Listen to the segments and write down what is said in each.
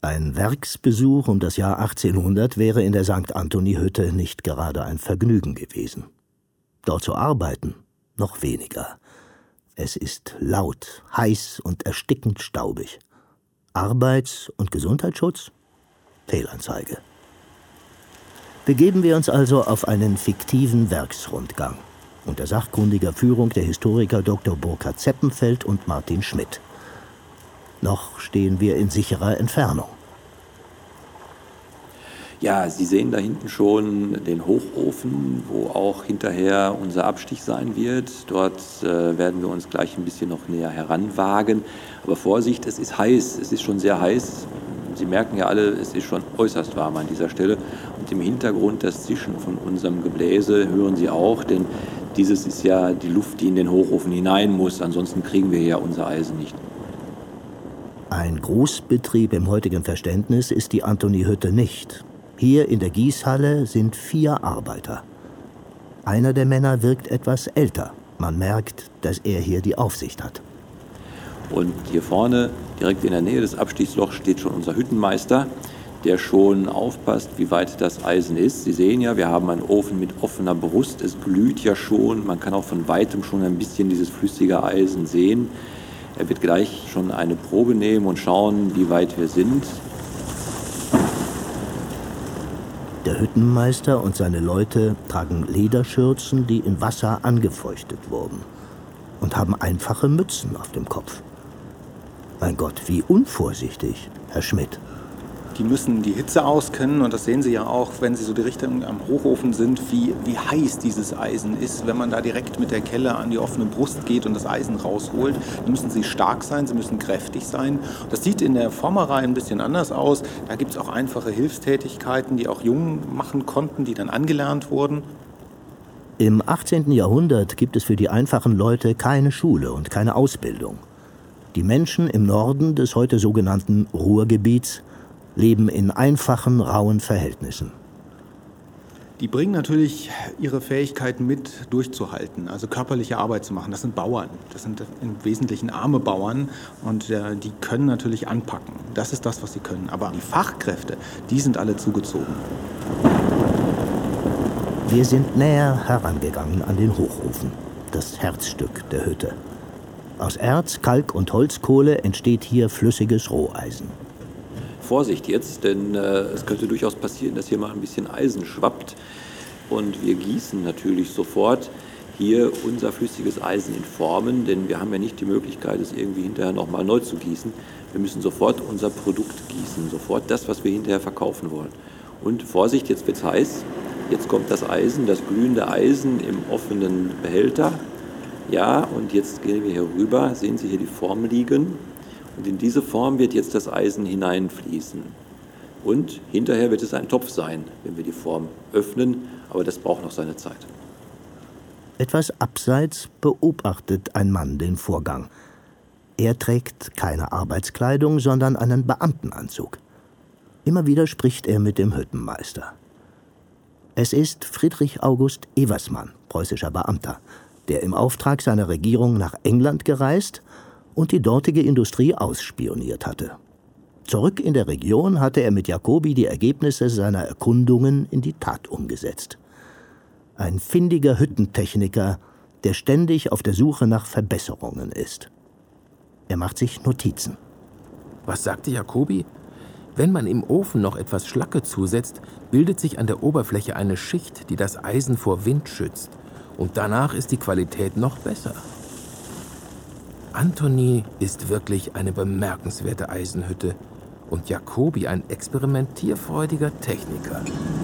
Ein Werksbesuch um das Jahr 1800 wäre in der St. Anthony-Hütte nicht gerade ein Vergnügen gewesen. Dort zu arbeiten, noch weniger. Es ist laut, heiß und erstickend staubig. Arbeits- und Gesundheitsschutz? Fehlanzeige. Begeben wir uns also auf einen fiktiven Werksrundgang unter sachkundiger Führung der Historiker Dr. Burkhard Zeppenfeld und Martin Schmidt. Noch stehen wir in sicherer Entfernung. Ja, Sie sehen da hinten schon den Hochofen, wo auch hinterher unser Abstich sein wird. Dort werden wir uns gleich ein bisschen noch näher heranwagen. Aber Vorsicht, es ist heiß, es ist schon sehr heiß. Sie merken ja alle, es ist schon äußerst warm an dieser Stelle. Und im Hintergrund das Zischen von unserem Gebläse hören Sie auch, denn dieses ist ja die Luft, die in den Hochofen hinein muss. Ansonsten kriegen wir ja unser Eisen nicht. Ein Großbetrieb im heutigen Verständnis ist die Anthony-Hütte nicht. Hier in der Gießhalle sind 4 Arbeiter. Einer der Männer wirkt etwas älter. Man merkt, dass er hier die Aufsicht hat. Und hier vorne, direkt in der Nähe des Abstiegslochs, steht schon unser Hüttenmeister, der schon aufpasst, wie weit das Eisen ist. Sie sehen ja, wir haben einen Ofen mit offener Brust. Es glüht ja schon. Man kann auch von weitem schon ein bisschen dieses flüssige Eisen sehen. Er wird gleich schon eine Probe nehmen und schauen, wie weit wir sind. Der Hüttenmeister und seine Leute tragen Lederschürzen, die in Wasser angefeuchtet wurden, und haben einfache Mützen auf dem Kopf. Mein Gott, wie unvorsichtig, Herr Schmidt. Die müssen die Hitze auskennen und das sehen Sie ja auch, wenn Sie so die Richtung am Hochofen sind, wie heiß dieses Eisen ist. Wenn man da direkt mit der Kelle an die offene Brust geht und das Eisen rausholt, dann müssen Sie stark sein, Sie müssen kräftig sein. Das sieht in der Formerei ein bisschen anders aus. Da gibt es auch einfache Hilfstätigkeiten, die auch Jungen machen konnten, die dann angelernt wurden. Im 18. Jahrhundert gibt es für die einfachen Leute keine Schule und keine Ausbildung. Die Menschen im Norden des heute sogenannten Ruhrgebiets leben in einfachen, rauen Verhältnissen. Die bringen natürlich ihre Fähigkeiten mit, durchzuhalten, also körperliche Arbeit zu machen. Das sind Bauern, das sind im Wesentlichen arme Bauern und die können natürlich anpacken. Das ist das, was sie können. Aber die Fachkräfte, die sind alle zugezogen. Wir sind näher herangegangen an den Hochofen, das Herzstück der Hütte. Aus Erz, Kalk und Holzkohle entsteht hier flüssiges Roheisen. Vorsicht jetzt, denn es könnte durchaus passieren, dass hier mal ein bisschen Eisen schwappt. Und wir gießen natürlich sofort hier unser flüssiges Eisen in Formen, denn wir haben ja nicht die Möglichkeit, es irgendwie hinterher nochmal neu zu gießen. Wir müssen sofort unser Produkt gießen, sofort das, was wir hinterher verkaufen wollen. Und Vorsicht, jetzt wird's heiß. Jetzt kommt das Eisen, das glühende Eisen im offenen Behälter. Ja, und jetzt gehen wir hier rüber, sehen Sie hier die Form liegen. Und in diese Form wird jetzt das Eisen hineinfließen. Und hinterher wird es ein Topf sein, wenn wir die Form öffnen, aber das braucht noch seine Zeit. Etwas abseits beobachtet ein Mann den Vorgang. Er trägt keine Arbeitskleidung, sondern einen Beamtenanzug. Immer wieder spricht er mit dem Hüttenmeister. Es ist Friedrich August Eversmann, preußischer Beamter, der im Auftrag seiner Regierung nach England gereist und die dortige Industrie ausspioniert hatte. Zurück in der Region hatte er mit Jacobi die Ergebnisse seiner Erkundungen in die Tat umgesetzt. Ein findiger Hüttentechniker, der ständig auf der Suche nach Verbesserungen ist. Er macht sich Notizen. Was sagte Jacobi? Wenn man im Ofen noch etwas Schlacke zusetzt, bildet sich an der Oberfläche eine Schicht, die das Eisen vor Wind schützt. Und danach ist die Qualität noch besser. Anthony ist wirklich eine bemerkenswerte Eisenhütte und Jacobi ein experimentierfreudiger Techniker.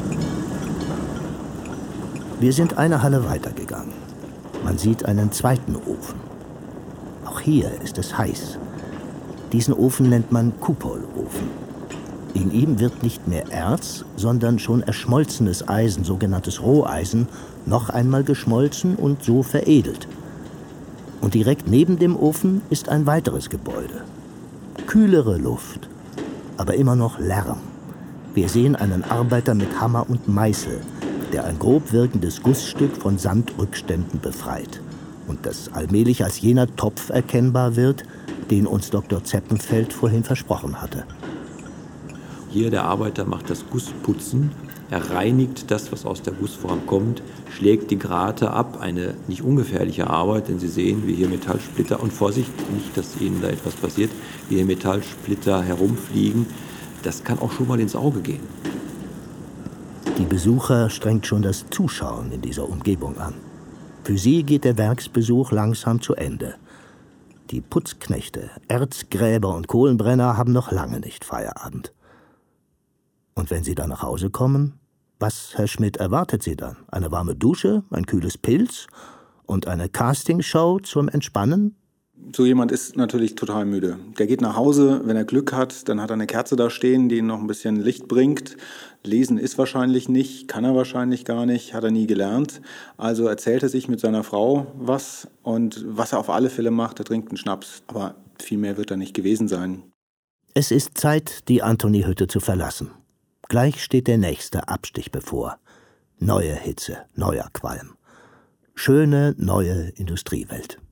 Wir sind eine Halle weitergegangen. Man sieht einen zweiten Ofen. Auch hier ist es heiß. Diesen Ofen nennt man Kupolofen. In ihm wird nicht mehr Erz, sondern schon erschmolzenes Eisen, sogenanntes Roheisen, noch einmal geschmolzen und so veredelt. Und direkt neben dem Ofen ist ein weiteres Gebäude. Kühlere Luft, aber immer noch Lärm. Wir sehen einen Arbeiter mit Hammer und Meißel, der ein grob wirkendes Gussstück von Sandrückständen befreit und das allmählich als jener Topf erkennbar wird, den uns Dr. Zeppenfeld vorhin versprochen hatte. Hier, der Arbeiter macht das Gussputzen. Er reinigt das, was aus der Gussform kommt, schlägt die Grate ab. Eine nicht ungefährliche Arbeit, denn Sie sehen, wie hier Metallsplitter, und Vorsicht, nicht, dass Ihnen da etwas passiert, wie hier Metallsplitter herumfliegen. Das kann auch schon mal ins Auge gehen. Die Besucher strengt schon das Zuschauen in dieser Umgebung an. Für sie geht der Werksbesuch langsam zu Ende. Die Putzknechte, Erzgräber und Kohlenbrenner haben noch lange nicht Feierabend. Und wenn sie dann nach Hause kommen, was, Herr Schmidt, erwartet sie dann? Eine warme Dusche, ein kühles Pilz und eine Castingshow zum Entspannen? So jemand ist natürlich total müde. Der geht nach Hause, wenn er Glück hat, dann hat er eine Kerze da stehen, die ihm noch ein bisschen Licht bringt. Lesen ist wahrscheinlich nicht, kann er wahrscheinlich gar nicht, hat er nie gelernt. Also erzählt er sich mit seiner Frau was, und was er auf alle Fälle macht, er trinkt einen Schnaps. Aber viel mehr wird er nicht gewesen sein. Es ist Zeit, die Antoni-Hütte zu verlassen. Gleich steht der nächste Abstich bevor. Neue Hitze, neuer Qualm. Schöne neue Industriewelt.